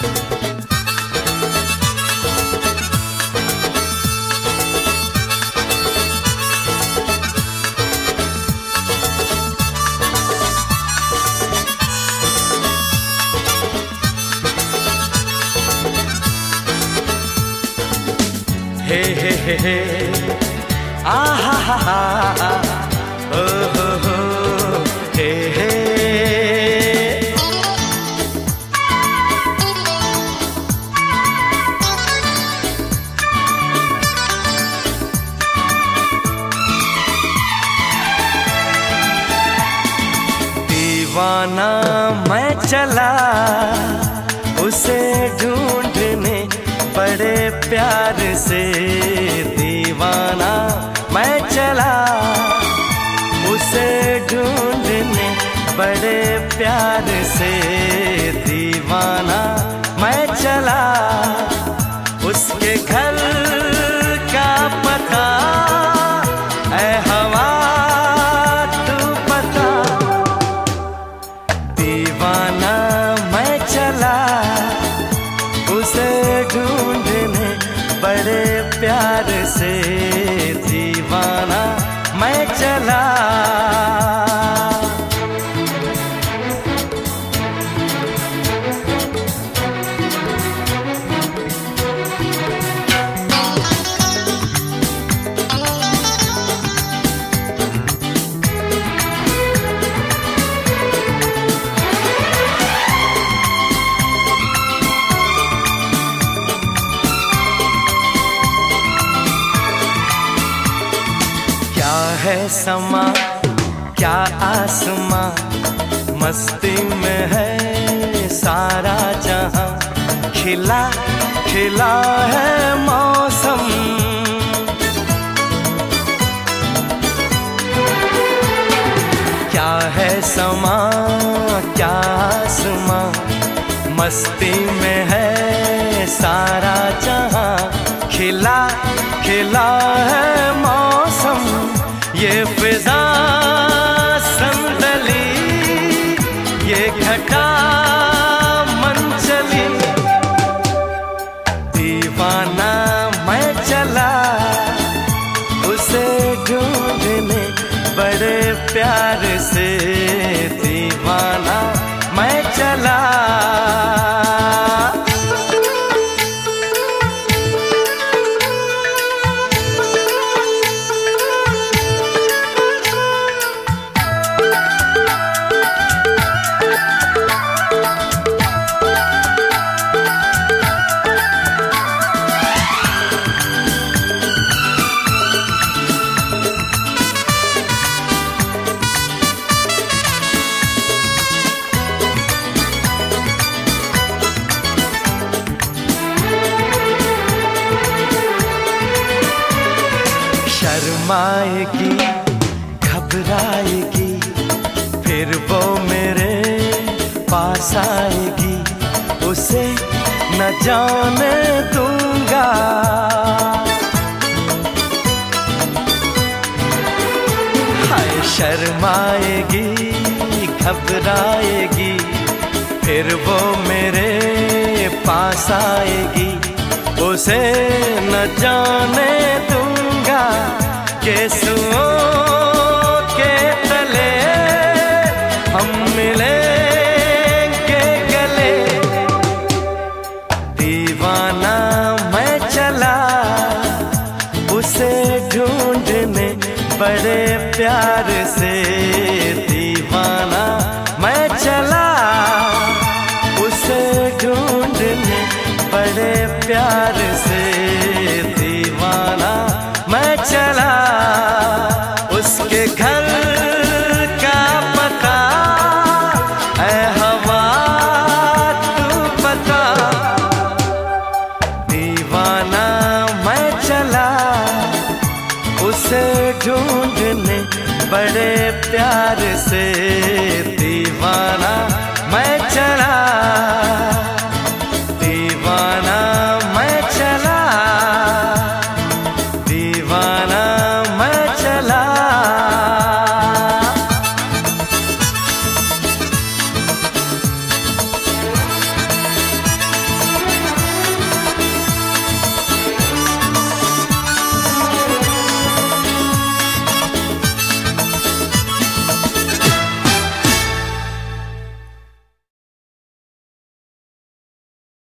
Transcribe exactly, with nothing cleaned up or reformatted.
हे हे हे हे आ हा हा हा ओ हो हो हे हे दीवाना मैं चला उसे ढूंढने बड़े प्यार से, दीवाना मैं चला उसे ढूंढने बड़े प्यार से, दीवाना मैं चला उसके घर का पता ऐ हवा तू पता, दीवाना मैं चला उसे ढूंढने बड़े प्यार से, दीवाना मैं चला। क्या है समा क्या आसमां, मस्ती में है सारा जहां, खिला खिला है मौसम, क्या है समा क्या आसमां, मस्ती में है सारा जहां, खिला खिला है मौसम, ये फिजा संदली ये घटा मन चली, दीवाना मैं चला उसे ढूंढने बड़े प्यार से, दीवाना मैं चला। शर्माएगी घबराएगी फिर वो मेरे पास आएगी, उसे न जाने दूंगा, हाय शर्माएगी घबराएगी फिर वो मेरे पास आएगी, उसे न जाने दूंगा, केसुओं के तले हम मिलेंगे गले, दीवाना मैं चला उसे ढूंढने बड़े प्यार से, दीवाना मैं चला उसे ढूंढने बड़े प्यार से, दीवाना मैं चला उसके घर का पता ऐ हवा तू पता, दीवाना मैं चला उसे ढूंढने बड़े प्यार से।